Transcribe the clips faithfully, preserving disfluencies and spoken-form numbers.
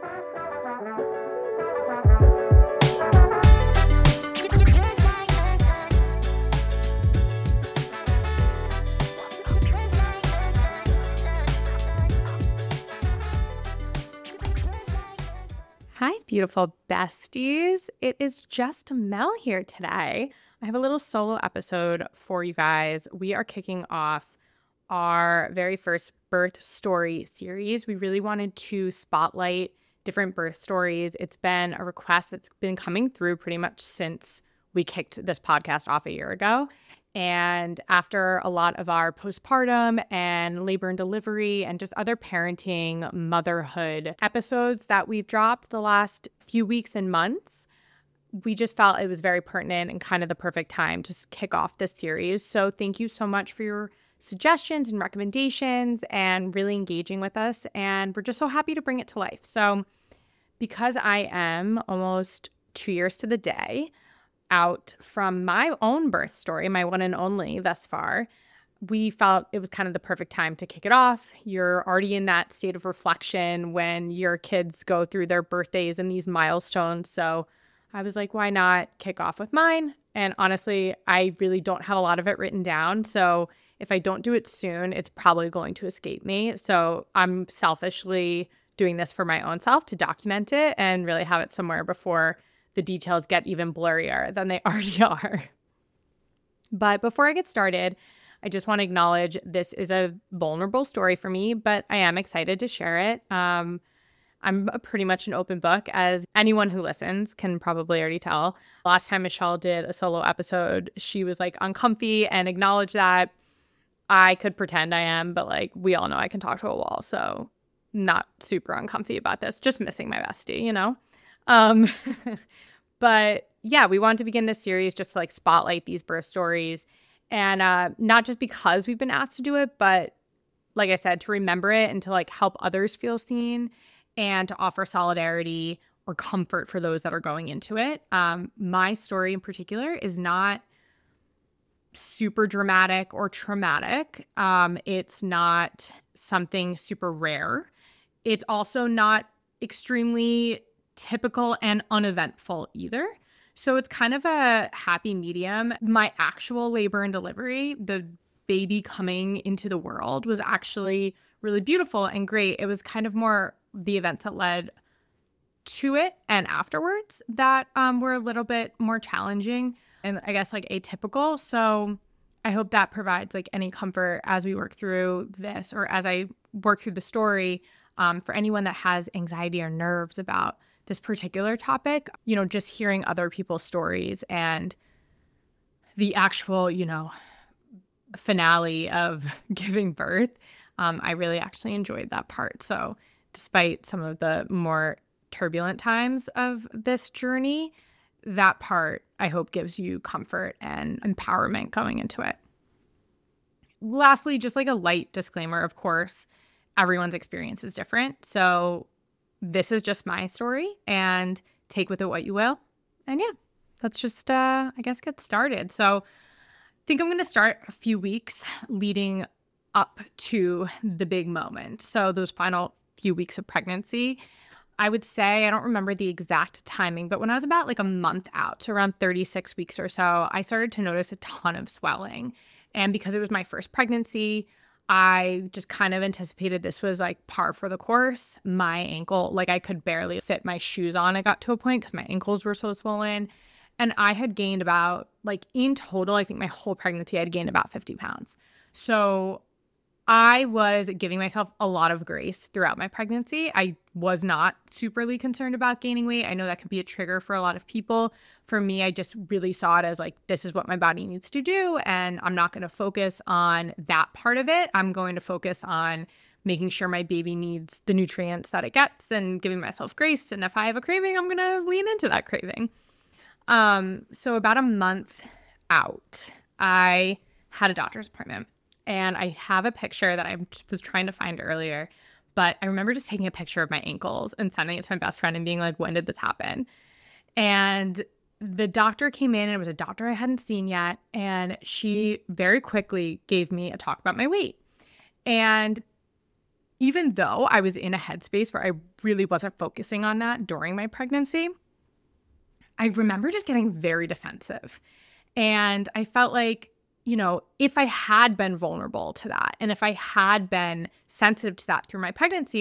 Hi, beautiful besties. It is just Mel here today. I have a little solo episode for you guys. We are kicking off our very first birth story series. We really wanted to spotlight different birth stories. It's been a request that's been coming through pretty much since we kicked this podcast off a year ago. And after a lot of our postpartum and labor and delivery and just other parenting, motherhood episodes that we've dropped the last few weeks and months, we just felt it was very pertinent and kind of the perfect time to kick off this series. So thank you so much for your suggestions and recommendations and really engaging with us. And we're just so happy to bring it to life. So because I am almost two years to the day out from my own birth story, my one and only thus far, we felt it was kind of the perfect time to kick it off. You're already in that state of reflection when your kids go through their birthdays and these milestones. So I was like, why not kick off with mine? And honestly, I really don't have a lot of it written down. So if I don't do it soon, it's probably going to escape me. So I'm selfishly doing this for my own self to document it and really have it somewhere before the details get even blurrier than they already are. But before I get started, I just want to acknowledge this is a vulnerable story for me, but I am excited to share it. Um, I'm a pretty much an open book, as anyone who listens can probably already tell. Last time Michelle did a solo episode, she was like uncomfy and acknowledged that. I could pretend I am, but like we all know I can talk to a wall. So not super uncomfy about this, just missing my bestie, you know? Um, but yeah, we wanted to begin this series just to like spotlight these birth stories. And uh, not just because we've been asked to do it, but like I said, to remember it and to like help others feel seen and to offer solidarity or comfort for those that are going into it. Um, my story in particular is not super dramatic or traumatic. Um, it's not something super rare. It's also not extremely typical and uneventful either. So it's kind of a happy medium. My actual labor and delivery, the baby coming into the world, was actually really beautiful and great. It was kind of more the events that led to it and afterwards that um, were a little bit more challenging and I guess like atypical. So I hope that provides like any comfort as we work through this or as I work through the story um, for anyone that has anxiety or nerves about this particular topic. You know, just hearing other people's stories and the actual, you know, finale of giving birth. Um, I really actually enjoyed that part. So despite some of the more turbulent times of this journey, that part I hope gives you comfort and empowerment going into it. Lastly, just like a light disclaimer, of course, everyone's experience is different. So this is just my story and take with it what you will. And yeah, let's just, uh, I guess, get started. So I think I'm going to start a few weeks leading up to the big moment. So those final few weeks of pregnancy, I would say, I don't remember the exact timing, but when I was about like a month out, so around thirty-six weeks or so, I started to notice a ton of swelling. And because it was my first pregnancy, I just kind of anticipated this was like par for the course. My ankle, like I could barely fit my shoes on. I got to a point because my ankles were so swollen. And I had gained about, like in total, I think my whole pregnancy, I had gained about fifty pounds. So I was giving myself a lot of grace throughout my pregnancy. I was not superly concerned about gaining weight. I know that can be a trigger for a lot of people. For me, I just really saw it as like, this is what my body needs to do. And I'm not going to focus on that part of it. I'm going to focus on making sure my baby needs the nutrients that it gets and giving myself grace. And if I have a craving, I'm going to lean into that craving. Um, so about a month out, I had a doctor's appointment. And I have a picture that I was trying to find earlier, but I remember just taking a picture of my ankles and sending it to my best friend and being like, when did this happen? And the doctor came in, and it was a doctor I hadn't seen yet. And she very quickly gave me a talk about my weight. And even though I was in a headspace where I really wasn't focusing on that during my pregnancy, I remember just getting very defensive. And I felt like, you know, if I had been vulnerable to that and if I had been sensitive to that through my pregnancy,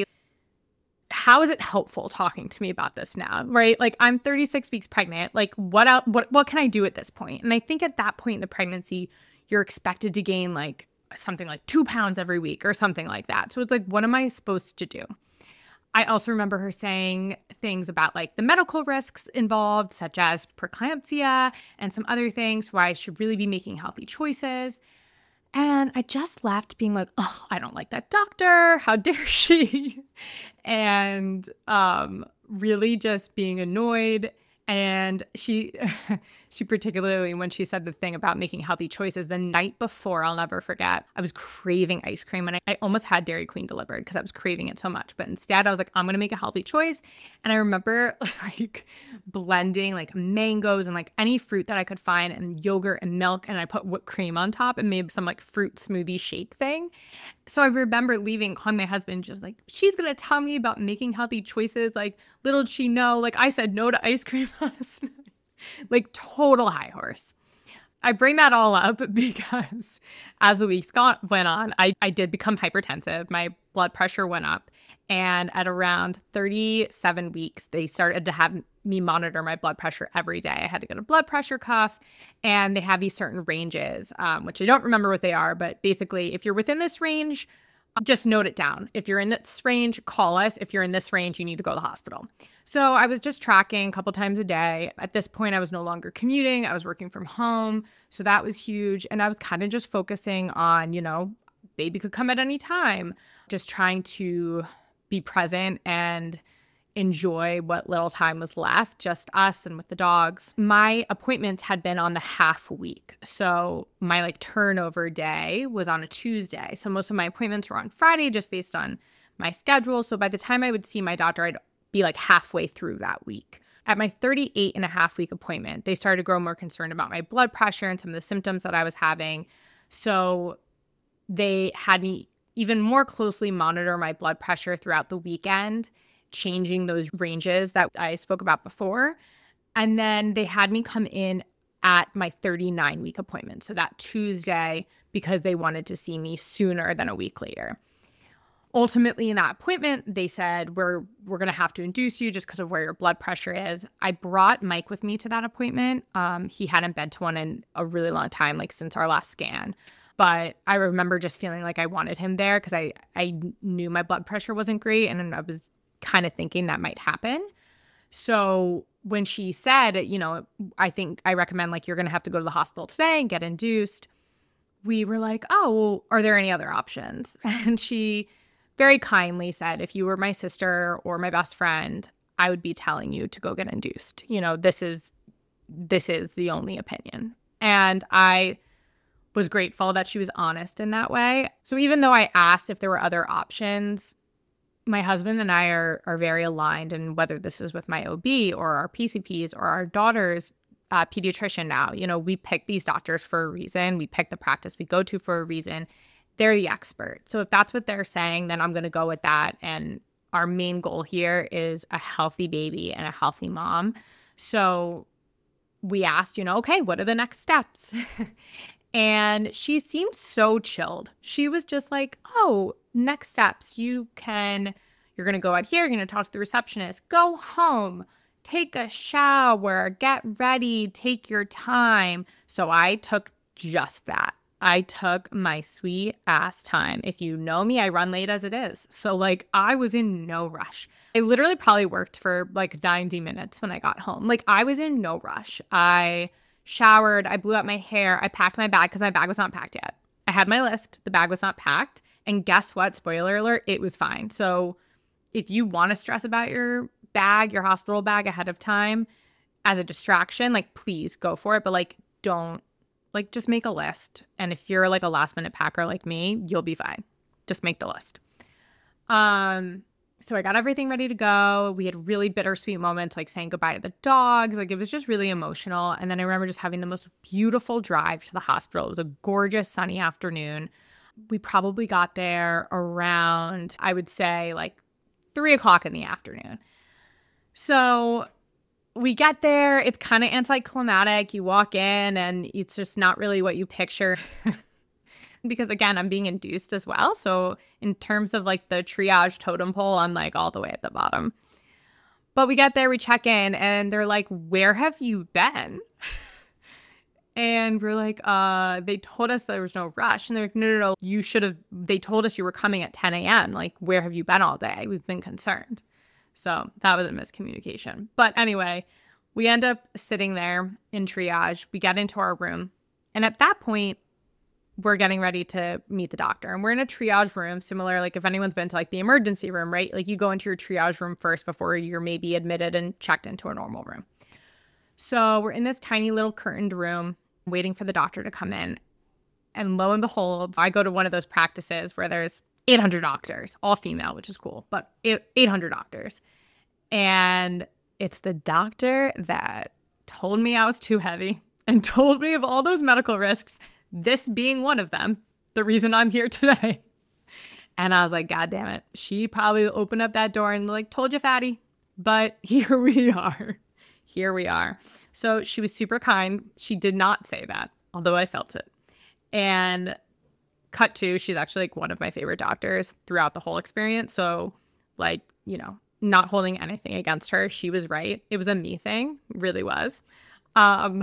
how is it helpful talking to me about this now, right? Like I'm thirty-six weeks pregnant. Like what else, what what can I do at this point? And I think at that point in the pregnancy, you're expected to gain like something like two pounds every week or something like that. So it's like, what am I supposed to do? I also remember her saying things about like the medical risks involved, such as preeclampsia and some other things, why I should really be making healthy choices. And I just left being like, oh, I don't like that doctor. How dare she? and um, really just being annoyed. And she, she particularly, when she said the thing about making healthy choices, the night before, I'll never forget, I was craving ice cream and I, I almost had Dairy Queen delivered because I was craving it so much. But instead I was like, I'm going to make a healthy choice. And I remember like blending like mangoes and like any fruit that I could find and yogurt and milk. And I put whipped cream on top and made some like fruit smoothie shake thing. So I remember leaving, calling my husband, just like, she's going to tell me about making healthy choices. Like, little did she know, like I said no to ice cream last night. Like total high horse. I bring that all up because as the weeks got, went on, I, I did become hypertensive. My blood pressure went up. And at around thirty-seven weeks, they started to have me monitor my blood pressure every day. I had to get a blood pressure cuff, and they have these certain ranges, um, which I don't remember what they are. But basically, if you're within this range, just note it down. If you're in this range, call us. If you're in this range, you need to go to the hospital. So I was just tracking a couple times a day. At this point, I was no longer commuting. I was working from home. So that was huge. And I was kind of just focusing on, you know, baby could come at any time, just trying to be present and enjoy what little time was left, just us and with the dogs. My appointments had been on the half week. So my like turnover day was on a Tuesday. So most of my appointments were on Friday just based on my schedule. So by the time I would see my doctor, I'd be like halfway through that week. At my thirty-eight and a half week appointment, they started to grow more concerned about my blood pressure and some of the symptoms that I was having. So they had me even more closely monitor my blood pressure throughout the weekend, changing those ranges that I spoke about before. And then they had me come in at my thirty-nine week appointment. So that Tuesday, because they wanted to see me sooner than a week later. Ultimately, in that appointment, they said, we're we're going to have to induce you just because of where your blood pressure is. I brought Mike with me to that appointment. Um, he hadn't been to one in a really long time, like since our last scan. But I remember just feeling like I wanted him there because I, I knew my blood pressure wasn't great. And I was kind of thinking that might happen. So when she said, you know, I think I recommend like you're going to have to go to the hospital today and get induced, we were like, oh, well, are there any other options? And she very kindly said, if you were my sister or my best friend, I would be telling you to go get induced. You know, this is this is the only opinion. And I was grateful that she was honest in that way. So even though I asked if there were other options, my husband and I are are very aligned in whether this is with my O B or our P C Ps or our daughter's uh, pediatrician now. You know, we pick these doctors for a reason. We pick the practice we go to for a reason. They're the expert. So if that's what they're saying, then I'm going to go with that. And our main goal here is a healthy baby and a healthy mom. So we asked, you know, okay, what are the next steps? And she seemed so chilled. She was just like, oh, next steps. You can, you're going to go out here. You're going to talk to the receptionist. Go home. Take a shower. Get ready. Take your time. So I took just that. I took my sweet ass time. If you know me, I run late as it is. So like I was in no rush. I literally probably worked for like ninety minutes when I got home. Like I was in no rush. I showered. I blew out my hair. I packed my bag because my bag was not packed yet. I had my list. The bag was not packed. And guess what? Spoiler alert, it was fine. So if you want to stress about your bag, your hospital bag ahead of time as a distraction, like please go for it. But like don't. Like, just make a list. And if you're like a last minute packer like me, you'll be fine. Just make the list. Um, so I got everything ready to go. We had really bittersweet moments, like saying goodbye to the dogs. Like, it was just really emotional. And then I remember just having the most beautiful drive to the hospital. It was a gorgeous sunny afternoon. we probably got there around, I would say, like three o'clock in the afternoon. So we get there. It's kind of anticlimactic. You walk in and it's just not really what you picture. Because again, I'm being induced as well. So in terms of like the triage totem pole, I'm like all the way at the bottom. But we get there, we check in, and they're like, "Where have you been?" And we're like, uh, they told us there was no rush. And they're like, no, no, no, you should have, they told us you were coming at ten a.m. Like, where have you been all day? We've been concerned. So that was a miscommunication. But anyway, we end up sitting there in triage. We get into our room. And at that point, we're getting ready to meet the doctor. And we're in a triage room, similar, like if anyone's been to like the emergency room, right? Like you go into your triage room first before you're maybe admitted and checked into a normal room. So we're in this tiny little curtained room waiting for the doctor to come in. And lo and behold, I go to one of those practices where there's eight hundred doctors, all female, which is cool, but eight hundred doctors. And it's the doctor that told me I was too heavy and told me of all those medical risks, this being one of them, the reason I'm here today. And I was like, God damn it. She probably opened up that door and like, told you, fatty. But here we are. Here we are. So she was super kind. She did not say that, although I felt it. And cut to, she's actually like one of my favorite doctors throughout the whole experience. So like, you know, not holding anything against her. She was right. It was a me thing. Really was. Um,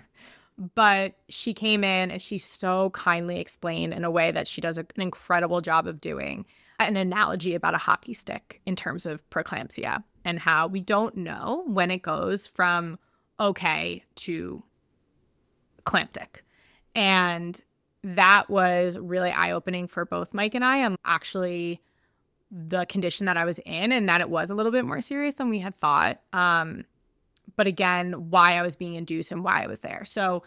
but she came in and she so kindly explained in a way that she does an incredible job of doing an analogy about a hockey stick in terms of preeclampsia and how we don't know when it goes from okay to clamptic. And that was really eye-opening for both Mike and I. Um, actually, the condition that I was in and that it was a little bit more serious than we had thought. Um, but again, why I was being induced and why I was there. So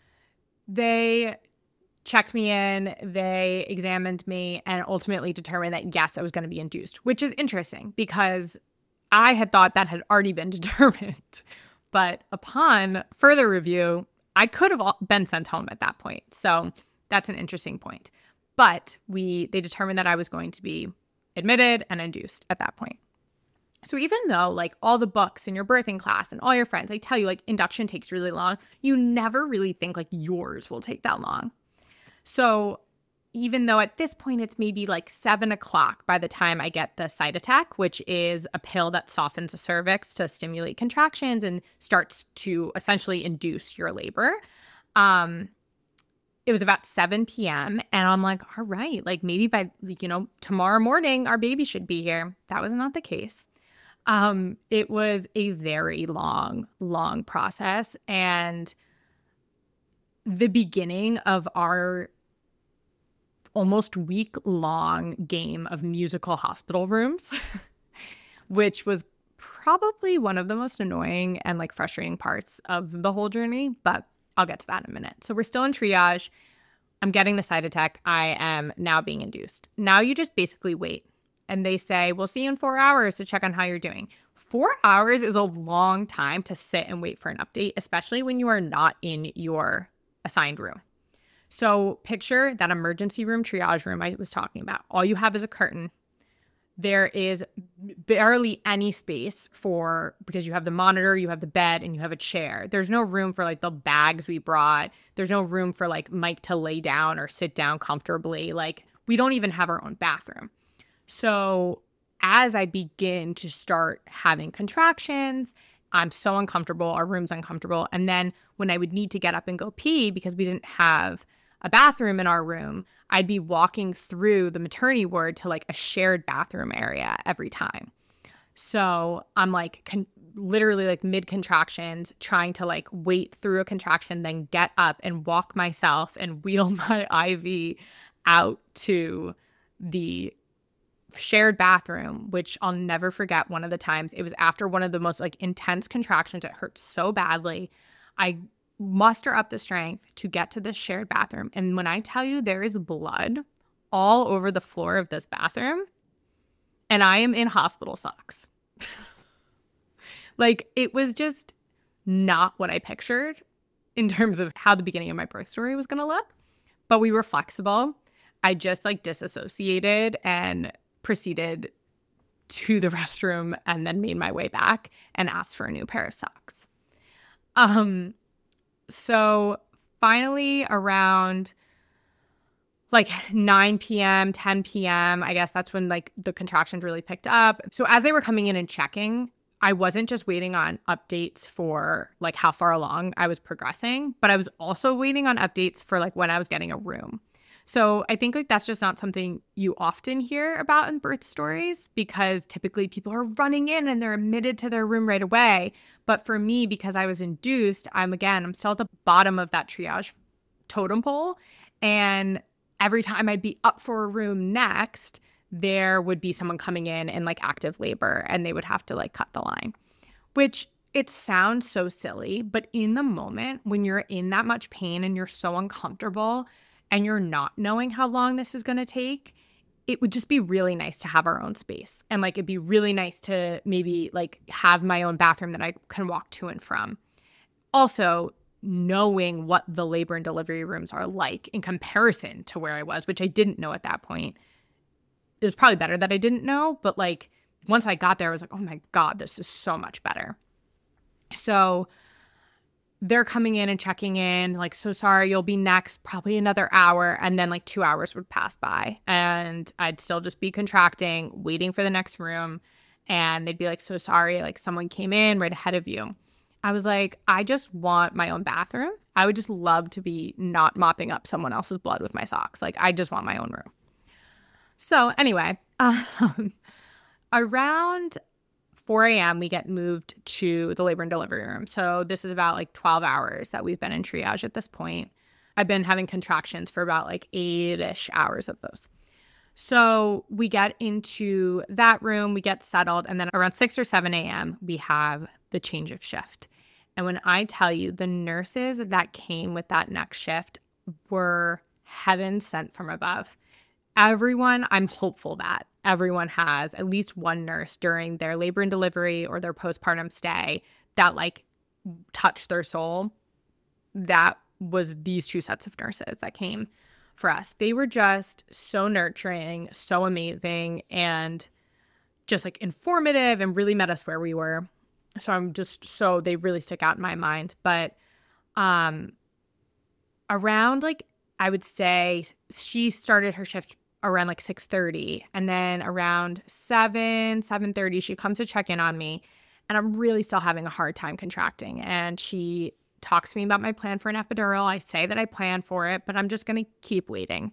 they checked me in, they examined me, and ultimately determined that, yes, I was going to be induced, which is interesting because I had thought that had already been determined. But upon further review, I could have been sent home at that point. So that's an interesting point. But we they determined that I was going to be admitted and induced at that point. So even though like all the books in your birthing class and all your friends, they tell you like induction takes really long, you never really think like yours will take that long. So even though at this point it's maybe like seven o'clock by the time I get the Cytotec, which is a pill that softens the cervix to stimulate contractions and starts to essentially induce your labor. Um, it was about seven p.m. and I'm like, all right, like maybe by, you know, tomorrow morning, our baby should be here. That was not the case. Um, it was a very long, long process. And the beginning of our almost week-long game of musical hospital rooms, which was probably one of the most annoying and like frustrating parts of the whole journey, but I'll get to that in a minute. So we're still in triage. I'm getting the Cytotec. I am now being induced. Now you just basically wait. And they say, we'll see you in four hours to check on how you're doing. Four hours is a long time to sit and wait for an update, especially when you are not in your assigned room. So picture that emergency room, triage room I was talking about. All you have is a curtain. There is barely any space for, because you have the monitor, you have the bed, and you have a chair. There's no room for like the bags we brought. There's no room for like Mike to lay down or sit down comfortably. Like we don't even have our own bathroom. So as I begin to start having contractions, I'm so uncomfortable. Our room's uncomfortable. And then when I would need to get up and go pee because we didn't have a bathroom in our room, I'd be walking through the maternity ward to like a shared bathroom area every time. So I'm like con- literally like mid contractions trying to like wait through a contraction, then get up and walk myself and wheel my I V out to the shared bathroom, which I'll never forget. One of the times it was after one of the most like intense contractions. It hurt so badly. I muster up the strength to get to this shared bathroom. And when I tell you there is blood all over the floor of this bathroom and I am in hospital socks, like it was just not what I pictured in terms of how the beginning of my birth story was going to look. But we were flexible. I just like disassociated and proceeded to the restroom and then made my way back and asked for a new pair of socks. Um, so finally around like nine p.m., ten p.m., I guess that's when like the contractions really picked up. So as they were coming in and checking, I wasn't just waiting on updates for like how far along I was progressing, but I was also waiting on updates for like when I was getting a room. So I think like that's just not something you often hear about in birth stories, because typically people are running in and they're admitted to their room right away. But for me, because I was induced, I'm again, I'm still at the bottom of that triage totem pole. And every time I'd be up for a room next, there would be someone coming in in like active labor and they would have to like cut the line, which it sounds so silly. But in the moment when you're in that much pain and you're so uncomfortable and you're not knowing how long this is going to take, it would just be really nice to have our own space. And like, it'd be really nice to maybe like have my own bathroom that I can walk to and from. Also, knowing what the labor and delivery rooms are like in comparison to where I was, which I didn't know at that point. It was probably better that I didn't know, but like once I got there, I was like, oh my God, this is so much better. So they're coming in and checking in, like, so sorry, you'll be next, probably another hour. And then like two hours would pass by and I'd still just be contracting, waiting for the next room. And they'd be like, so sorry, like someone came in right ahead of you. I was like, I just want my own bathroom. I would just love to be not mopping up someone else's blood with my socks. Like, I just want my own room. So anyway, um, around four a.m., we get moved to the labor and delivery room. So this is about like twelve hours that we've been in triage at this point. I've been having contractions for about like eight-ish hours of those. So we get into that room, we get settled, and then around six or seven a.m., we have the change of shift. And when I tell you, the nurses that came with that next shift were heaven sent from above. Everyone, I'm hopeful that everyone has at least one nurse during their labor and delivery or their postpartum stay that like touched their soul. That was these two sets of nurses that came for us. They were just so nurturing, so amazing, and just like informative and really met us where we were. So I'm just so they really stick out in my mind. But um, around like, I would say she started her shift around like six thirty, and then around seven, seven thirty, she comes to check in on me, and I'm really still having a hard time contracting. And she talks to me about my plan for an epidural. I say that I plan for it, but I'm just going to keep waiting.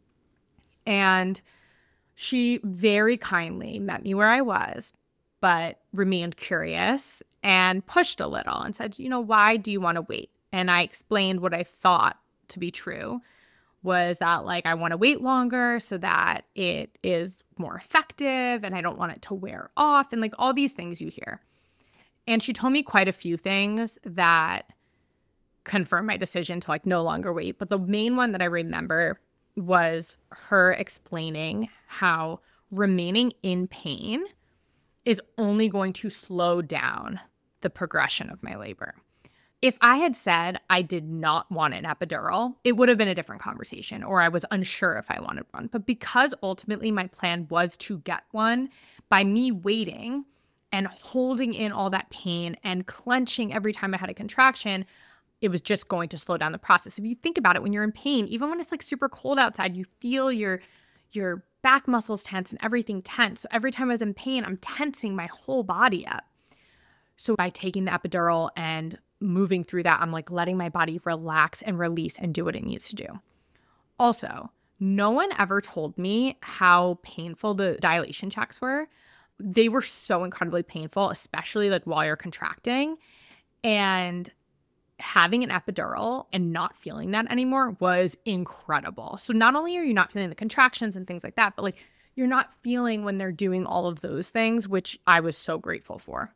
And she very kindly met me where I was, but remained curious and pushed a little and said, you know, why do you want to wait? And I explained what I thought to be true was that like, I want to wait longer so that it is more effective and I don't want it to wear off and like all these things you hear. And she told me quite a few things that confirmed my decision to like no longer wait. But the main one that I remember was her explaining how remaining in pain is only going to slow down the progression of my labor. If I had said I did not want an epidural, it would have been a different conversation, or I was unsure if I wanted one. But because ultimately my plan was to get one, by me waiting and holding in all that pain and clenching every time I had a contraction, it was just going to slow down the process. If you think about it, when you're in pain, even when it's like super cold outside, you feel your your back muscles tense and everything tense. So every time I was in pain, I'm tensing my whole body up. So by taking the epidural and moving through that, I'm like letting my body relax and release and do what it needs to do. Also, no one ever told me how painful the dilation checks were. They were so incredibly painful, especially like while you're contracting. And having an epidural and not feeling that anymore was incredible. So not only are you not feeling the contractions and things like that, but like you're not feeling when they're doing all of those things, which I was so grateful for.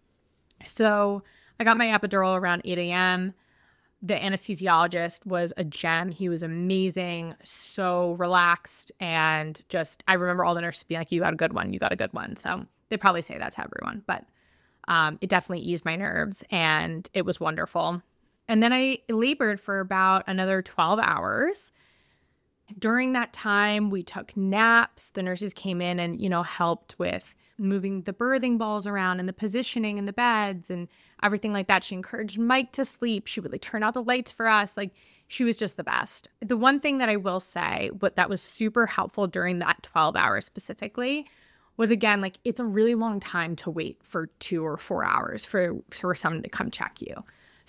So I got my epidural around eight a.m. The anesthesiologist was a gem. He was amazing, so relaxed, and just, I remember all the nurses being like, you got a good one, you got a good one. So they probably say that to everyone, but um, it definitely eased my nerves, and it was wonderful. And then I labored for about another twelve hours. During that time, we took naps. The nurses came in and, you know, helped with moving the birthing balls around and the positioning in the beds and everything like that. She encouraged Mike to sleep. She would like turn out the lights for us. Like, she was just the best. The one thing that I will say, but that was super helpful during that twelve hours specifically, was again, like, it's a really long time to wait for two or four hours for, for someone to come check you.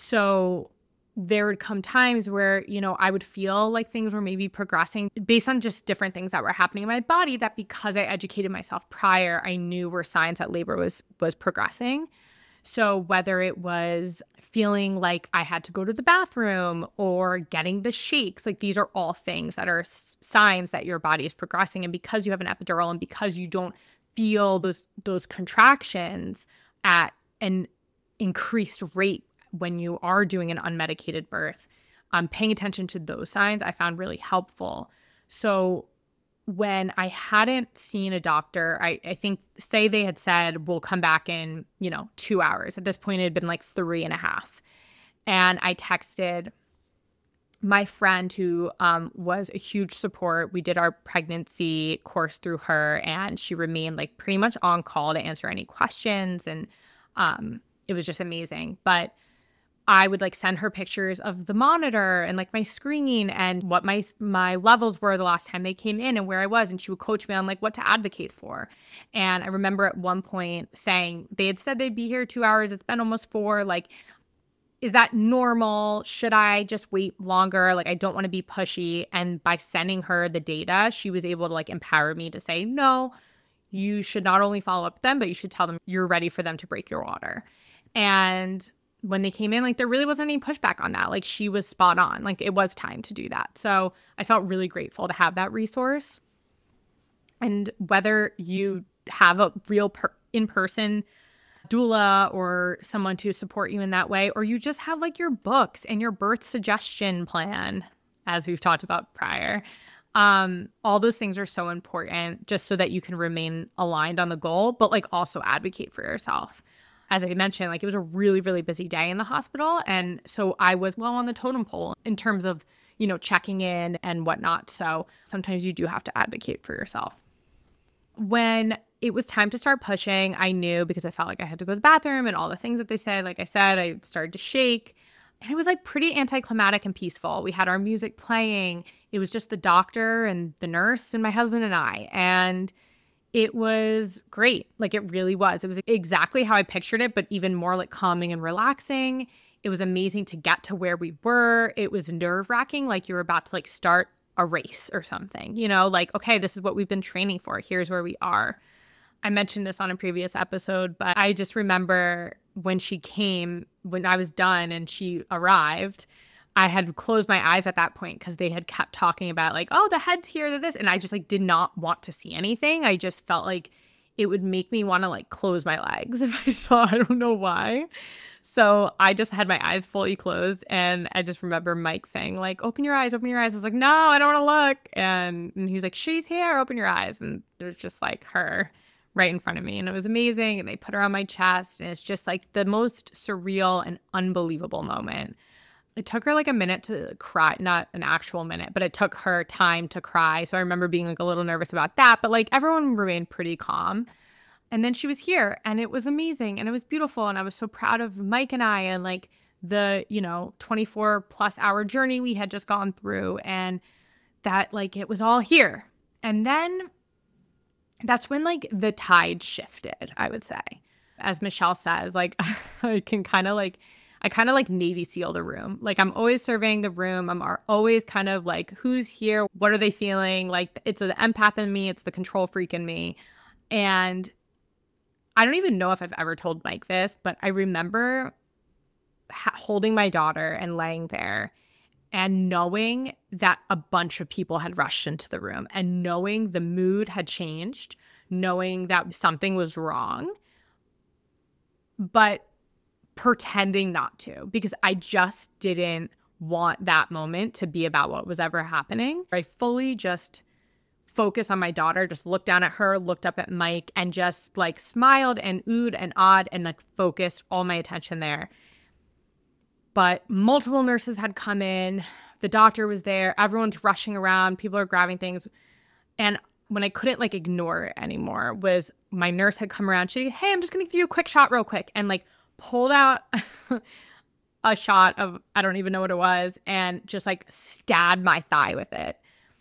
So there would come times where, you know, I would feel like things were maybe progressing based on just different things that were happening in my body that, because I educated myself prior, I knew were signs that labor was was progressing. So whether it was feeling like I had to go to the bathroom or getting the shakes, like, these are all things that are s- signs that your body is progressing. And because you have an epidural and because you don't feel those those contractions at an increased rate when you are doing an unmedicated birth, um, paying attention to those signs I found really helpful. So when I hadn't seen a doctor, I, I think, say they had said, we'll come back in, you know, two hours. At this point, it had been like three and a half. And I texted my friend who um, was a huge support. We did our pregnancy course through her, and she remained like pretty much on call to answer any questions. And um, it was just amazing. But I would like send her pictures of the monitor and like my screen and what my my levels were the last time they came in and where I was. And she would coach me on like what to advocate for. And I remember at one point saying, they had said they'd be here two hours. It's been almost four. Like, is that normal? Should I just wait longer? Like, I don't want to be pushy. And by sending her the data, she was able to like empower me to say, no, you should not only follow up with them, but you should tell them you're ready for them to break your water. And when they came in, like, there really wasn't any pushback on that. Like, she was spot on. Like, it was time to do that. So I felt really grateful to have that resource. And whether you have a real per- in-person doula or someone to support you in that way, or you just have like your books and your birth suggestion plan, as we've talked about prior, um, all those things are so important just so that you can remain aligned on the goal, but like also advocate for yourself. As I mentioned, like, it was a really, really busy day in the hospital. And so I was well on the totem pole in terms of, you know, checking in and whatnot. So sometimes you do have to advocate for yourself. When it was time to start pushing, I knew, because I felt like I had to go to the bathroom and all the things that they said. Like I said, I started to shake. And it was like pretty anticlimactic and peaceful. We had our music playing. It was just the doctor and the nurse and my husband and I. And it was great. Like, it really was. It was exactly how I pictured it, but even more like calming and relaxing. It was amazing to get to where we were. It was nerve wracking. Like, you were about to like start a race or something, you know, like, okay, this is what we've been training for. Here's where we are. I mentioned this on a previous episode, but I just remember when she came, when I was done and she arrived, I had closed my eyes at that point because they had kept talking about like, oh, the head's here, the this. And I just like did not want to see anything. I just felt like it would make me want to like close my legs if I saw, I don't know why. So I just had my eyes fully closed. And I just remember Mike saying like, open your eyes, open your eyes. I was like, no, I don't want to look. And, and he was like, she's here, open your eyes. And there's just like her right in front of me. And it was amazing. And they put her on my chest. And it's just like the most surreal and unbelievable moment. It took her like a minute to cry, not an actual minute, but it took her time to cry. So I remember being like a little nervous about that, but like everyone remained pretty calm. And then she was here and it was amazing and it was beautiful. And I was so proud of Mike and I and like the, you know, twenty-four plus hour journey we had just gone through, and that like it was all here. And then that's when like the tide shifted, I would say. As Michelle says, like I can kind of like, I kind of like Navy SEAL the room. Like, I'm always surveying the room. I'm always kind of like, who's here? What are they feeling? Like, it's the empath in me. It's the control freak in me. And I don't even know if I've ever told Mike this, but I remember ha- holding my daughter and laying there and knowing that a bunch of people had rushed into the room and knowing the mood had changed, knowing that something was wrong, but pretending not to, because I just didn't want that moment to be about what was ever happening. I fully just focused on my daughter, just looked down at her, looked up at Mike, and just like smiled and oohed and awed and like focused all my attention there. But multiple nurses had come in. The doctor was there. Everyone's rushing around. People are grabbing things. And when I couldn't like ignore it anymore was my nurse had come around. She, hey, I'm just going to give you a quick shot real quick. And like pulled out a shot of, I don't even know what it was, and just like stabbed my thigh with it.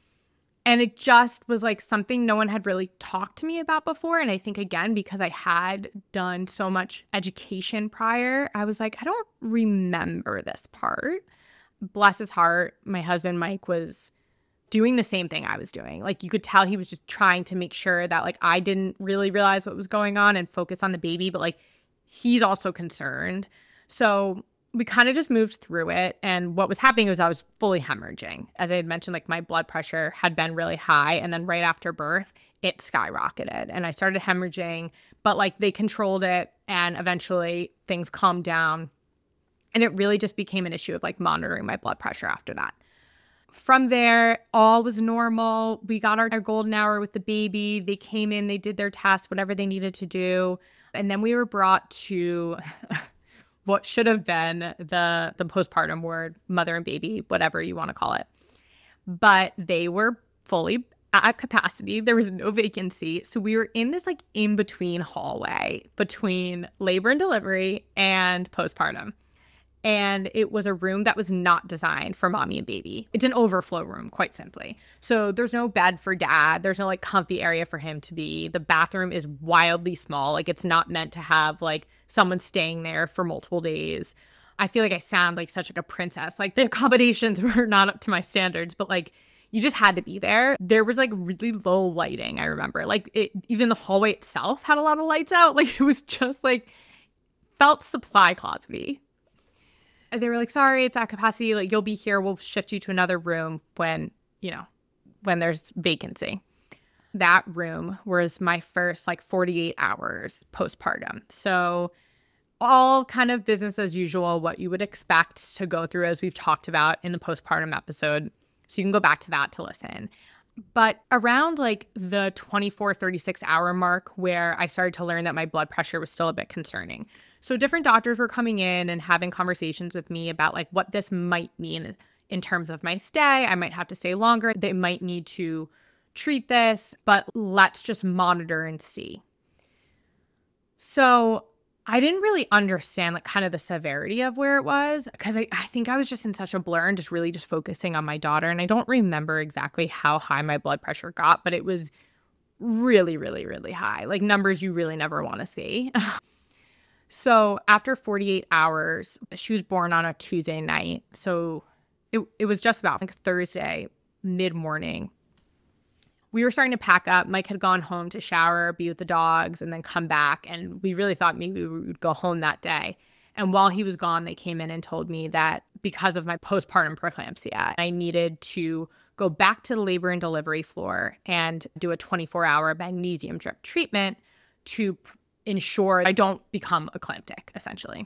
And it just was like something no one had really talked to me about before. And I think, again, because I had done so much education prior, I was like, I don't remember this part. Bless his heart, my husband, Mike, was doing the same thing I was doing. Like you could tell he was just trying to make sure that like I didn't really realize what was going on and focus on the baby, but like he's also concerned. So we kind of just moved through it. And what was happening was I was fully hemorrhaging. As I had mentioned, like my blood pressure had been really high. And then right after birth, it skyrocketed and I started hemorrhaging, but like they controlled it and eventually things calmed down. And it really just became an issue of like monitoring my blood pressure after that. From there, all was normal. We got our, our golden hour with the baby. They came in, they did their test, whatever they needed to do. And then we were brought to what should have been the the postpartum ward, mother and baby, whatever you want to call it. But they were fully at capacity. There was no vacancy. So we were in this like in-between hallway between labor and delivery and postpartum. And it was a room that was not designed for mommy and baby. It's an overflow room, quite simply. So there's no bed for dad. There's no like comfy area for him to be. The bathroom is wildly small. Like it's not meant to have like someone staying there for multiple days. I feel like I sound like such like a princess. Like the accommodations were not up to my standards, but like you just had to be there. There was like really low lighting, I remember. Like it, even the hallway itself had a lot of lights out. Like it was just like, felt supply closet-y. They were like, sorry, it's at capacity. Like, you'll be here. We'll shift you to another room when, you know, when there's vacancy. That room was my first like forty-eight hours postpartum. So all kind of business as usual, what you would expect to go through as we've talked about in the postpartum episode. So you can go back to that to listen. But around like the twenty-four, thirty-six hour mark where I started to learn that my blood pressure was still a bit concerning. So different doctors were coming in and having conversations with me about like what this might mean in terms of my stay. I might have to stay longer. They might need to treat this, but let's just monitor and see. So I didn't really understand like kind of the severity of where it was because I, I think I was just in such a blur and just really just focusing on my daughter. And I don't remember exactly how high my blood pressure got, but it was really, really, really high. Like numbers you really never want to see. So after forty-eight hours, she was born on a Tuesday night. So it, it was just about like Thursday mid-morning. We were starting to pack up. Mike had gone home to shower, be with the dogs, and then come back. And we really thought maybe we would go home that day. And while he was gone, they came in and told me that because of my postpartum preeclampsia, I needed to go back to the labor and delivery floor and do a twenty-four hour magnesium drip treatment to ensure I don't become eclamptic, essentially.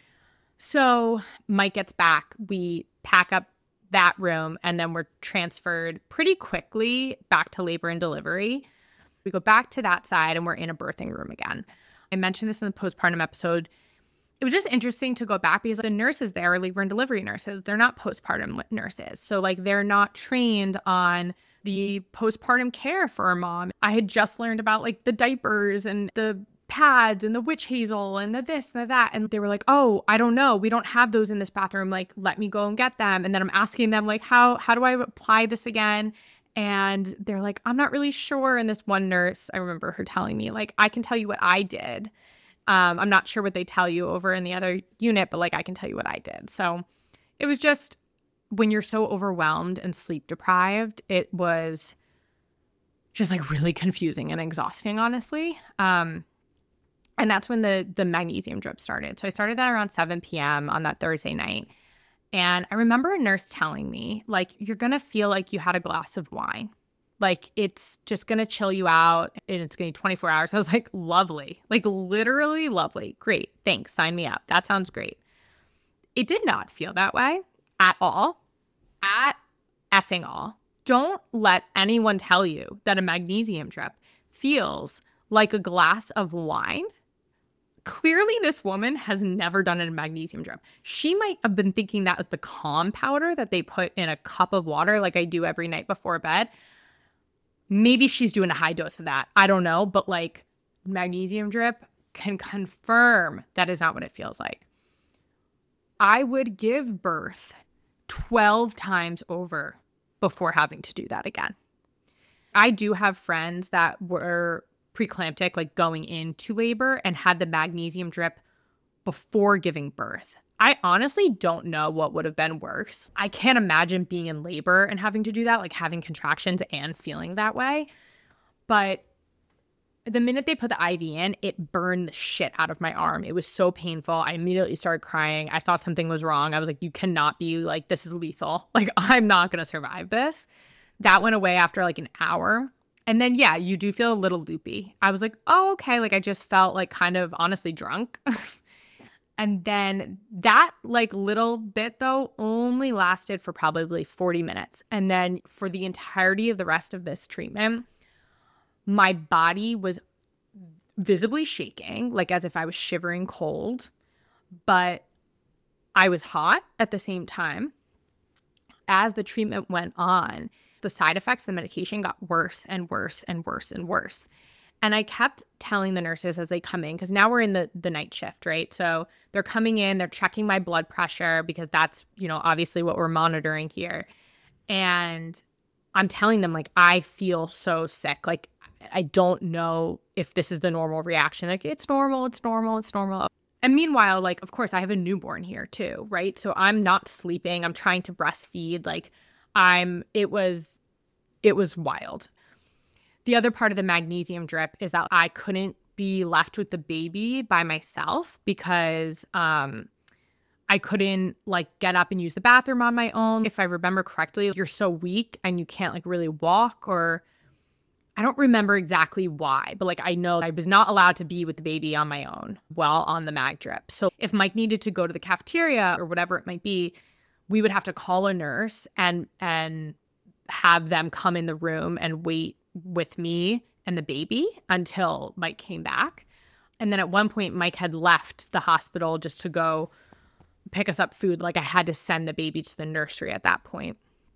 So Mike gets back. We pack up that room, and then we're transferred pretty quickly back to labor and delivery. We go back to that side, and we're in a birthing room again. I mentioned this in the postpartum episode. It was just interesting to go back because the nurses there are labor and delivery nurses. They're not postpartum nurses. So like they're not trained on the postpartum care for a mom. I had just learned about like the diapers and the pads and the witch hazel and the this, the that. And they were like, oh, I don't know. We don't have those in this bathroom. Like, let me go and get them. And then I'm asking them like, how, how do I apply this again? And they're like, I'm not really sure. And this one nurse, I remember her telling me like, I can tell you what I did. Um, I'm not sure what they tell you over in the other unit, but like, I can tell you what I did. So it was just when you're so overwhelmed and sleep deprived, it was just like really confusing and exhausting, honestly. Um, And that's when the the magnesium drip started. So I started that around seven p.m. on that Thursday night. And I remember a nurse telling me, like, you're going to feel like you had a glass of wine. Like, it's just going to chill you out and it's going to be twenty-four hours. I was like, lovely. Like, literally lovely. Great. Thanks. Sign me up. That sounds great. It did not feel that way at all. At effing all. Don't let anyone tell you that a magnesium drip feels like a glass of wine. Clearly, this woman has never done a magnesium drip. She might have been thinking that was the calm powder that they put in a cup of water like I do every night before bed. Maybe she's doing a high dose of that. I don't know. But like magnesium drip can confirm that is not what it feels like. I would give birth twelve times over before having to do that again. I do have friends that were preeclamptic, like going into labor, and had the magnesium drip before giving birth. I honestly don't know what would have been worse. I can't imagine being in labor and having to do that, like having contractions and feeling that way. But the minute they put the I V in, it burned the shit out of my arm. It was so painful. I immediately started crying. I thought something was wrong. I was like, you cannot be like, this is lethal. Like, I'm not going to survive this. That went away after like an hour. And then, yeah, you do feel a little loopy. I was like, oh, okay. Like, I just felt like kind of honestly drunk. And then that like little bit though only lasted for probably forty minutes. And then for the entirety of the rest of this treatment, my body was visibly shaking, like as if I was shivering cold, but I was hot at the same time. As the treatment went on, the side effects of the medication got worse and worse and worse and worse. And I kept telling the nurses as they come in, because now we're in the, the night shift, right? So they're coming in, they're checking my blood pressure because that's, you know, obviously what we're monitoring here. And I'm telling them, like, I feel so sick. Like, I don't know if this is the normal reaction. Like, it's normal, it's normal, it's normal. And meanwhile, like, of course, I have a newborn here too, right? So I'm not sleeping. I'm trying to breastfeed. Like, I'm, it was, it was wild. The other part of the magnesium drip is that I couldn't be left with the baby by myself because um, I couldn't like get up and use the bathroom on my own. If I remember correctly, you're so weak and you can't like really walk, or I don't remember exactly why, but like I know I was not allowed to be with the baby on my own while on the mag drip. So if Mike needed to go to the cafeteria or whatever it might be, we would have to call a nurse and and have them come in the room and wait with me and the baby until Mike came back. And then at one point, Mike had left the hospital just to go pick us up food. Like I had to send the baby to the nursery at that point.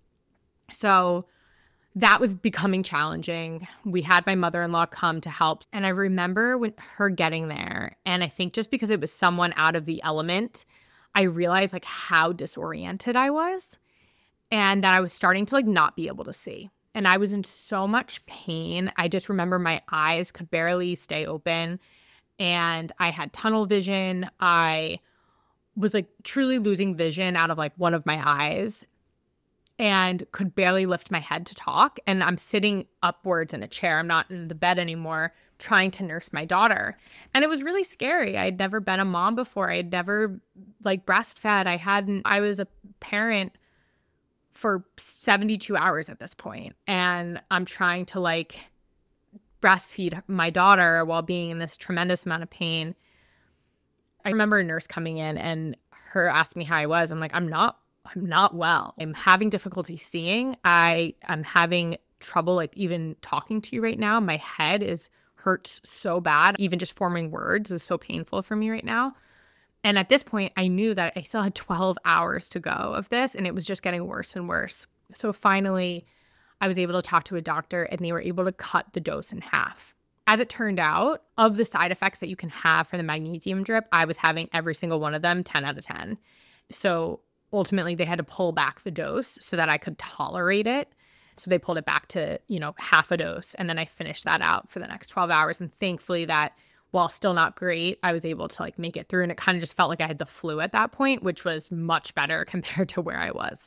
So that was becoming challenging. We had my mother-in-law come to help. And I remember when her getting there, and I think just because it was someone out of the element, I realized like how disoriented I was and that I was starting to like not be able to see. And I was in so much pain. I just remember my eyes could barely stay open and I had tunnel vision. I was like truly losing vision out of like one of my eyes and could barely lift my head to talk. And I'm sitting upwards in a chair. I'm not in the bed anymore, trying to nurse my daughter. And it was really scary. I had never been a mom before. I had never like breastfed. I hadn't, I was a parent for seventy-two hours at this point. And I'm trying to like breastfeed my daughter while being in this tremendous amount of pain. I remember a nurse coming in and her asked me how I was. I'm like, I'm not, I'm not well. I'm having difficulty seeing. I am having trouble like even talking to you right now. My head is hurts so bad. Even just forming words is so painful for me right now. And at this point, I knew that I still had twelve hours to go of this, and it was just getting worse and worse. So finally, I was able to talk to a doctor, and they were able to cut the dose in half. As it turned out, of the side effects that you can have from the magnesium drip, I was having every single one of them ten out of ten. So ultimately, they had to pull back the dose so that I could tolerate it. So they pulled it back to, you know, half a dose, and then I finished that out for the next twelve hours. And thankfully that, while still not great, I was able to like make it through, and it kind of just felt like I had the flu at that point, which was much better compared to where I was.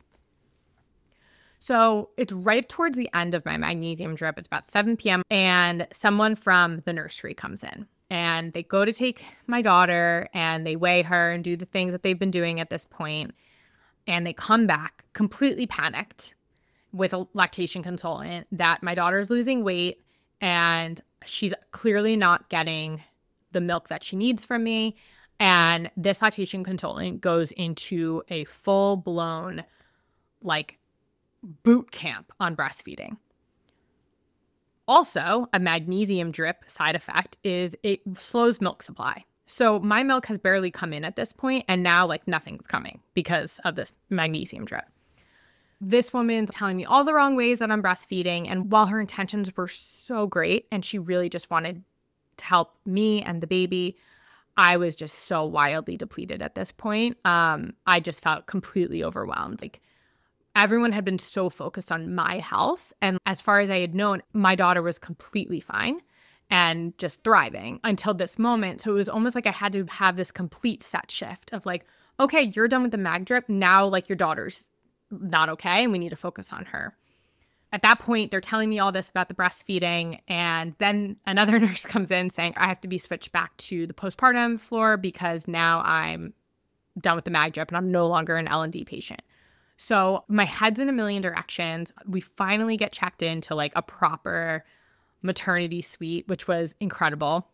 So it's right towards the end of my magnesium drip. It's about seven p.m. and someone from the nursery comes in and they go to take my daughter and they weigh her and do the things that they've been doing at this point. And they come back completely panicked with a lactation consultant that my daughter's losing weight and she's clearly not getting the milk that she needs from me. And this lactation consultant goes into a full-blown like boot camp on breastfeeding. Also, a magnesium drip side effect is it slows milk supply. So my milk has barely come in at this point, and now like nothing's coming because of this magnesium drip. This woman's telling me all the wrong ways that I'm breastfeeding. And while her intentions were so great and she really just wanted to help me and the baby, I was just so wildly depleted at this point. Um, I just felt completely overwhelmed. Like everyone had been so focused on my health. And as far as I had known, my daughter was completely fine and just thriving until this moment. So it was almost like I had to have this complete set shift of like, okay, you're done with the mag drip. Now like your daughter's not okay and we need to focus on her. At that point, they're telling me all this about the breastfeeding. And then another nurse comes in saying I have to be switched back to the postpartum floor because now I'm done with the mag drip and I'm no longer an L and D patient. So my head's in a million directions. We finally get checked into like a proper maternity suite, which was incredible.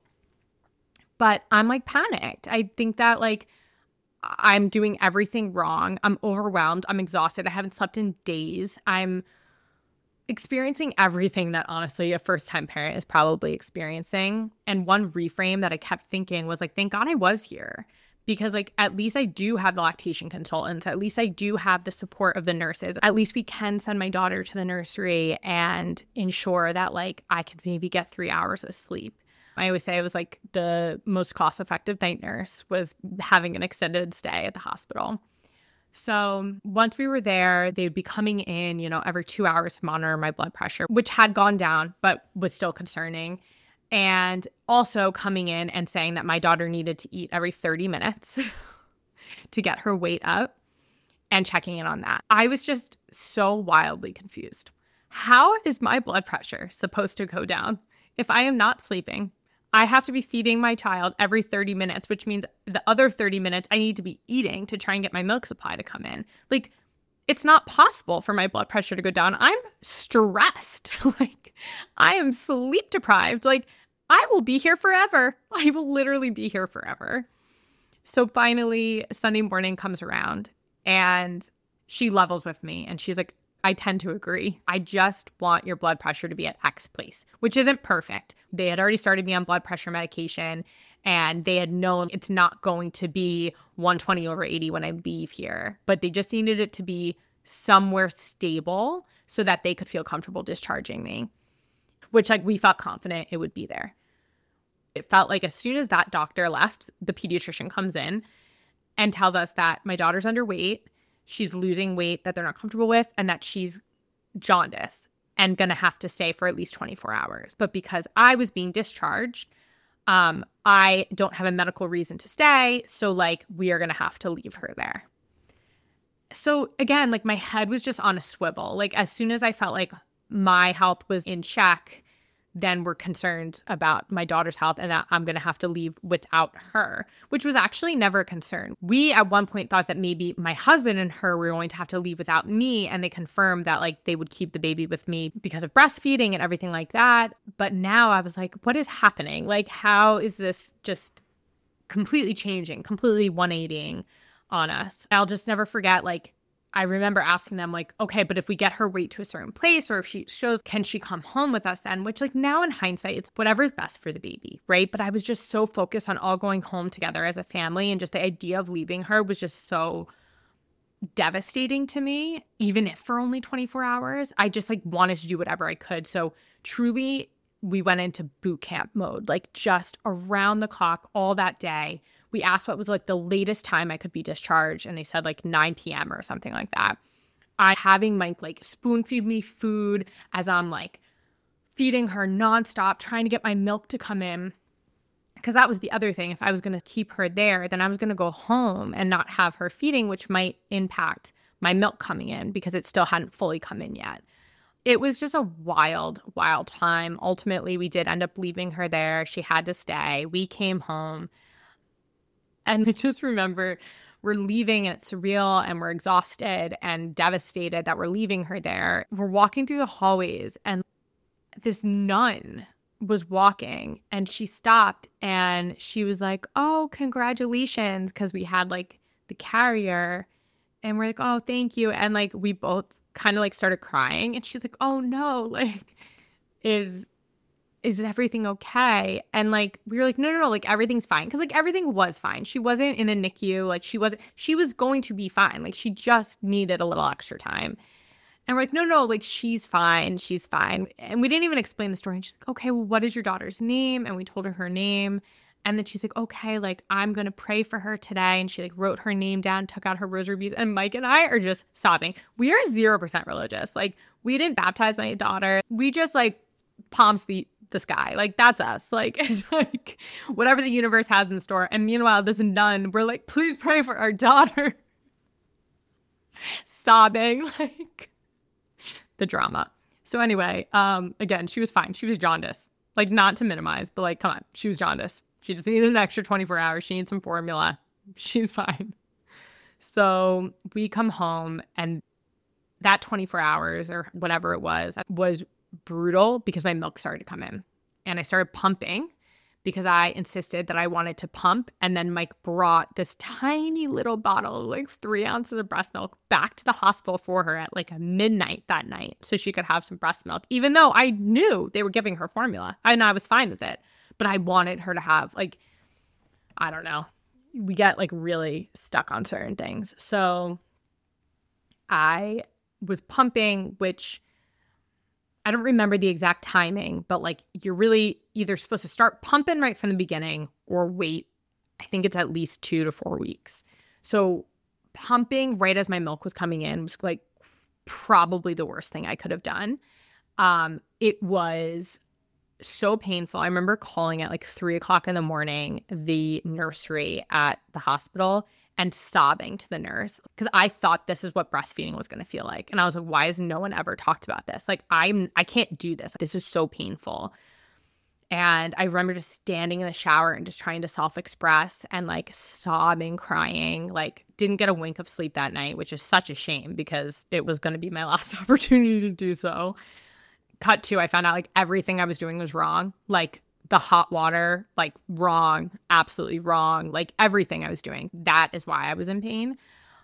But I'm like panicked. I think that like I'm doing everything wrong. I'm overwhelmed. I'm exhausted. I haven't slept in days. I'm experiencing everything that honestly a first-time parent is probably experiencing. And one reframe that I kept thinking was like, thank God I was here. Because like at least I do have the lactation consultants. At least I do have the support of the nurses. At least we can send my daughter to the nursery and ensure that like I could maybe get three hours of sleep. I always say it was like the most cost-effective night nurse was having an extended stay at the hospital. So once we were there, they would be coming in, you know, every two hours to monitor my blood pressure, which had gone down, but was still concerning. And also coming in and saying that my daughter needed to eat every thirty minutes to get her weight up and checking in on that. I was just so wildly confused. How is my blood pressure supposed to go down if I am not sleeping? I have to be feeding my child every thirty minutes, which means the other thirty minutes I need to be eating to try and get my milk supply to come in. Like, it's not possible for my blood pressure to go down. I'm stressed. Like, I am sleep deprived. Like, I will be here forever. I will literally be here forever. So finally, Sunday morning comes around and she levels with me and she's like, I tend to agree. I just want your blood pressure to be at X place, which isn't perfect. They had already started me on blood pressure medication and they had known it's not going to be one twenty over eighty when I leave here, but they just needed it to be somewhere stable so that they could feel comfortable discharging me, which like we felt confident it would be there. It felt like as soon as that doctor left, the pediatrician comes in and tells us that my daughter's underweight, she's losing weight that they're not comfortable with, and that she's jaundice and going to have to stay for at least twenty-four hours. But because I was being discharged, um, I don't have a medical reason to stay. So like, we are going to have to leave her there. So again, like my head was just on a swivel. Like as soon as I felt like my health was in check, then we're concerned about my daughter's health and that I'm going to have to leave without her, which was actually never a concern. We at one point thought that maybe my husband and her were going to have to leave without me, and they confirmed that like they would keep the baby with me because of breastfeeding and everything like that. But now I was like, what is happening? Like, how is this just completely changing, completely one eightying on us? I'll just never forget, like, I remember asking them like, okay, but if we get her weight to a certain place or if she shows, can she come home with us then? Which like now in hindsight, it's whatever's best for the baby, right? But I was just so focused on all going home together as a family, and just the idea of leaving her was just so devastating to me, even if for only twenty-four hours. I just like wanted to do whatever I could. So truly, we went into boot camp mode, like just around the clock all that day. We asked what was like the latest time I could be discharged, and they said like nine p.m. or something like that. I having Mike like spoon feed me food as I'm like feeding her nonstop, trying to get my milk to come in. Because that was the other thing. If I was going to keep her there, then I was going to go home and not have her feeding, which might impact my milk coming in because it still hadn't fully come in yet. It was just a wild, wild time. Ultimately, we did end up leaving her there. She had to stay. We came home. And I just remember we're leaving and it's surreal and we're exhausted and devastated that we're leaving her there. We're walking through the hallways and this nun was walking and she stopped and she was like, oh, congratulations. Because we had like the carrier and we're like, oh, thank you. And like we both kind of like started crying and she's like, oh no, like is is everything okay? And like, we were like, no, no, no, like everything's fine. Cause like everything was fine. She wasn't in the N I C U. Like she wasn't, she was going to be fine. Like she just needed a little extra time. And we're like, no, no, like she's fine. She's fine. And we didn't even explain the story. And she's like, okay, well, what is your daughter's name? And we told her her name. And then she's like, okay, like I'm going to pray for her today. And she like wrote her name down, took out her rosary beads. And Mike and I are just sobbing. We are zero percent religious. Like we didn't baptize my daughter. We just like palms the the sky. Like that's us. Like it's like whatever the universe has in store. And meanwhile, this nun, we're like, please pray for our daughter. Sobbing, like the drama. So anyway, um, again, she was fine. She was jaundice. Like not to minimize, but like, come on, she was jaundice. She just needed an extra twenty-four hours. She needs some formula. She's fine. So we come home and that twenty-four hours or whatever it was, was brutal because my milk started to come in. And I started pumping because I insisted that I wanted to pump. And then Mike brought this tiny little bottle, like three ounces of breast milk, back to the hospital for her at like midnight that night so she could have some breast milk, even though I knew they were giving her formula and I was fine with it. But I wanted her to have, like, I don't know. We get like really stuck on certain things. So I was pumping, which I don't remember the exact timing, but like you're really either supposed to start pumping right from the beginning or wait. I think it's at least two to four weeks. So pumping right as my milk was coming in was like probably the worst thing I could have done. Um, it was so painful. I remember calling at like three o'clock in the morning, the nursery at the hospital, and sobbing to the nurse because I thought this is what breastfeeding was going to feel like. And I was like, why has no one ever talked about this? Like, I'm, I can't do this. This is so painful. And I remember just standing in the shower and just trying to self-express and like sobbing, crying, like didn't get a wink of sleep that night, which is such a shame because it was going to be my last opportunity to do so. Cut to, I found out like everything I was doing was wrong. Like the hot water, like wrong, absolutely wrong. Like everything I was doing. That is why I was in pain.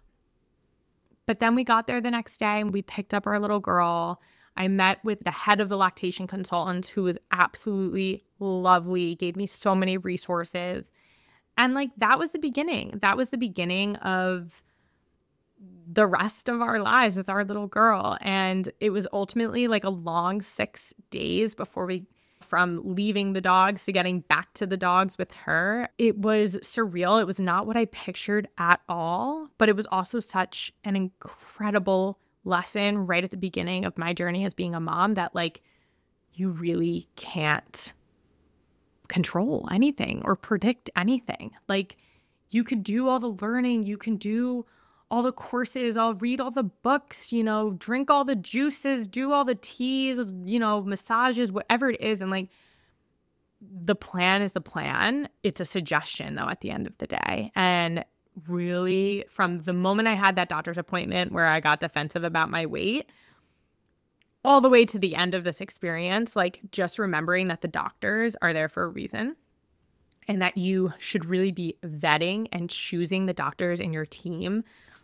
But then we got there the next day and we picked up our little girl. I met with the head of the lactation consultant who was absolutely lovely, gave me so many resources. And like that was the beginning. That was the beginning of the rest of our lives with our little girl. And it was ultimately like a long six days before we, from leaving the dogs to getting back to the dogs with her. It was surreal. It was not what I pictured at all, but it was also such an incredible lesson right at the beginning of my journey as being a mom that like you really can't control anything or predict anything. Like you could do all the learning, you can do all the courses, I'll read all the books, you know, drink all the juices, do all the teas, you know, massages, whatever it is. And like the plan is the plan. It's a suggestion though at the end of the day. And really from the moment I had that doctor's appointment where I got defensive about my weight, all the way to the end of this experience, like just remembering that the doctors are there for a reason and that you should really be vetting and choosing the doctors in your team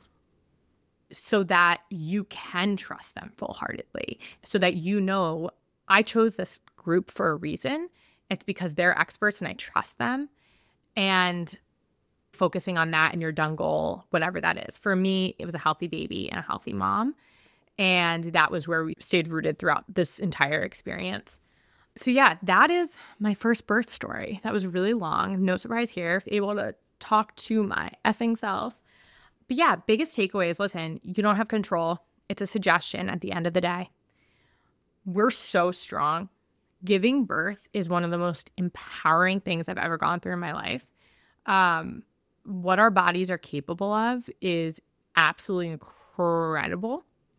so that you can trust them full-heartedly, so that you know I chose this group for a reason. It's because they're experts and I trust them. And focusing on that and your done goal, whatever that is. For me, it was a healthy baby and a healthy mom. And that was where we stayed rooted throughout this entire experience. So yeah, that is my first birth story. That was really long. No surprise here. Able to talk to my effing self. But yeah, biggest takeaway is, listen, you don't have control. It's a suggestion at the end of the day. We're so strong. Giving birth is one of the most empowering things I've ever gone through in my life. Um, what our bodies are capable of is absolutely incredible.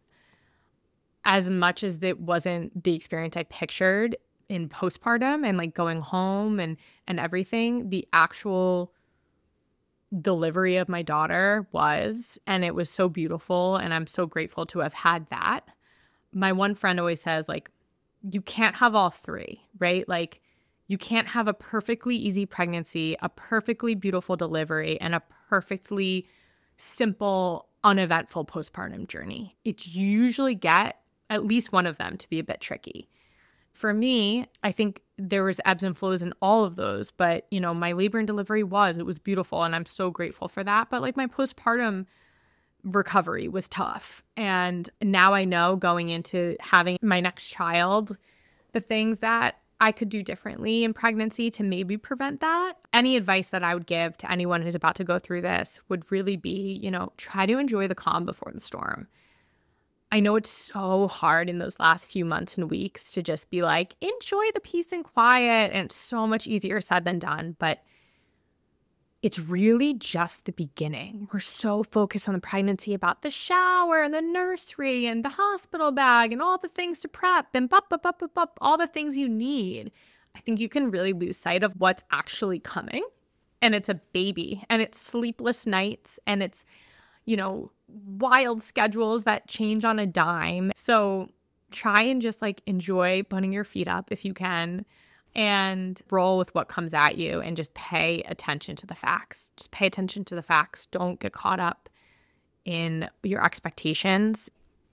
As much as it wasn't the experience I pictured in postpartum and like going home and, and everything, the actual delivery of my daughter was, and it was so beautiful. And I'm so grateful to have had that. My one friend always says, like, you can't have all three, right? Like you can't have a perfectly easy pregnancy, a perfectly beautiful delivery, and a perfectly simple, uneventful postpartum journey. It's usually get at least one of them to be a bit tricky. For me, I think there was ebbs and flows in all of those. But, you know, my labor and delivery was, it was beautiful. And I'm so grateful for that. But like my postpartum recovery was tough. And now I know going into having my next child, the things that I could do differently in pregnancy to maybe prevent that. Any advice that I would give to anyone who's about to go through this would really be, you know, try to enjoy the calm before the storm. I know it's so hard in those last few months and weeks to just be like, enjoy the peace and quiet. And it's so much easier said than done. But it's really just the beginning. We're so focused on the pregnancy about the shower and the nursery and the hospital bag and all the things to prep and bup, bup, bup, bup, bup, all the things you need. I think you can really lose sight of what's actually coming. And it's a baby, and it's sleepless nights, and it's, you know, wild schedules that change on a dime. So try and just like enjoy putting your feet up if you can, and roll with what comes at you, and just pay attention to the facts. Just pay attention to the facts. Don't get caught up in your expectations.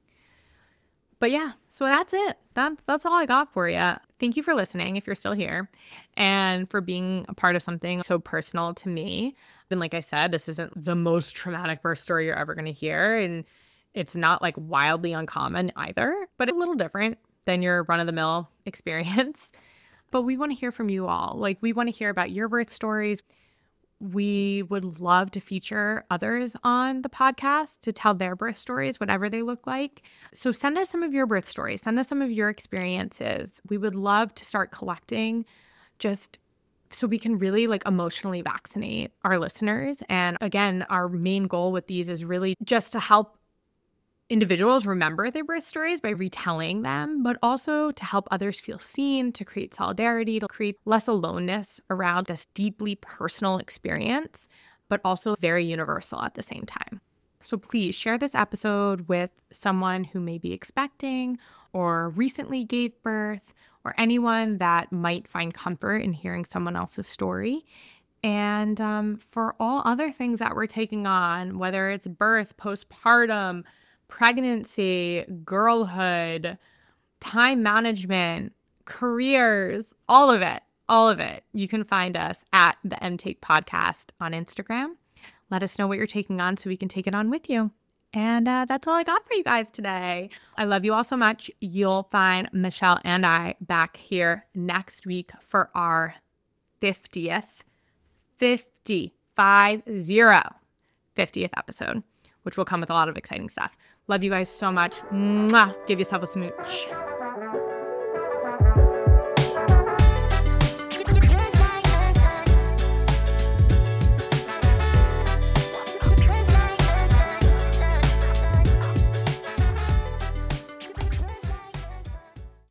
But yeah, so that's it. That, that's all I got for you. Thank you for listening if you're still here, and for being a part of something so personal to me. And like I said, this isn't the most traumatic birth story you're ever going to hear. And it's not like wildly uncommon either, but a little different than your run-of-the-mill experience. But we want to hear from you all. Like, we want to hear about your birth stories. We would love to feature others on the podcast to tell their birth stories, whatever they look like. So send us some of your birth stories. Send us some of your experiences. We would love to start collecting, just so we can really like emotionally vaccinate our listeners. And again, our main goal with these is really just to help individuals remember their birth stories by retelling them, but also to help others feel seen, to create solidarity, to create less aloneness around this deeply personal experience, but also very universal at the same time. So please share this episode with someone who may be expecting or recently gave birth, or anyone that might find comfort in hearing someone else's story. And um, for all other things that we're taking on, whether it's birth, postpartum, pregnancy, girlhood, time management, careers, all of it, all of it. You can find us at the MTake Podcast on Instagram. Let us know what you're taking on so we can take it on with you. And uh, that's all I got for you guys today. I love you all so much. You'll find Michelle and I back here next week for our fiftieth, fifty, five, zero, fiftieth episode, which will come with a lot of exciting stuff. Love you guys so much. Mwah. Give yourself a smooch.